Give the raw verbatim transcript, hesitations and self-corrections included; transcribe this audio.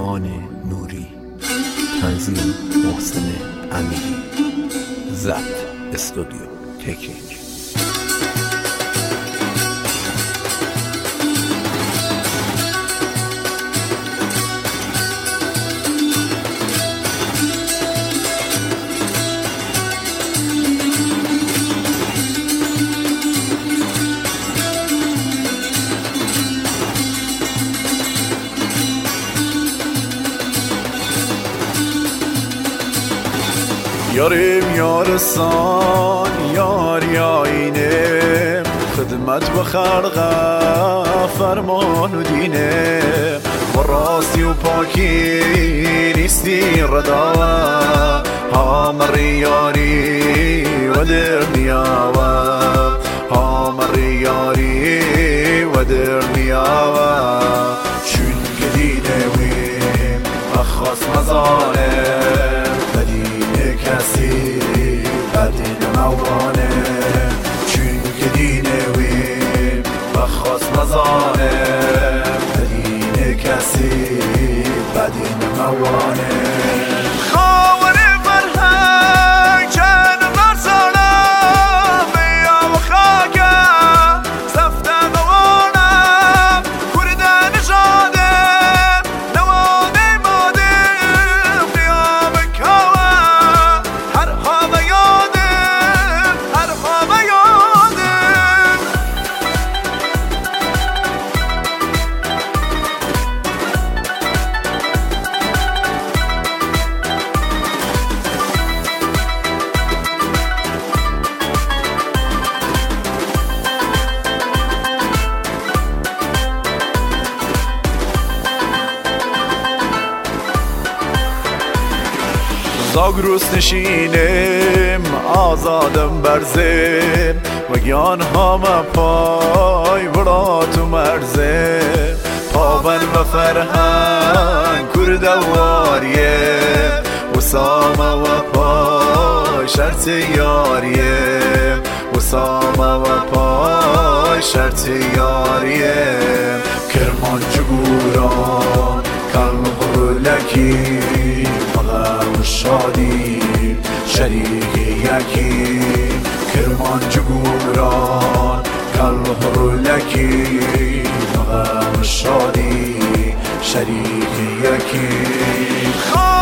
ایمان نوری، تنظیم محسن امیری، ضبط استودیو تکنیک. یاریم یارستان یاری آینه، خدمت و خلق فرمان و دینه، و راستی و پاکی نیستی رداوه، هامر یاری و در نیاوه، هامر یاری و در نیاوه. چون که دیده ویم اخواست مزانه، کسی بدین موانه، چون که دینه ویم بخواست مزانه، بدین کسی بدین موانه. خاور فرهنگ چند مرسالم بیا و خاکم سفتم موانم، کردن نشادم نواده مادم قیام کام. زاگروس نشینم آزادم برزم، و گیان همه پای برات و مرزم، پابن و فرهنگ کردواریه، و سامه و پای شرط یاریه، و سامه و پای شرط یاریه. کرمانچه گوران کل لکی و شادی شریک یکی، کرمانچه گوران کل لکی و شادی شریک یکی.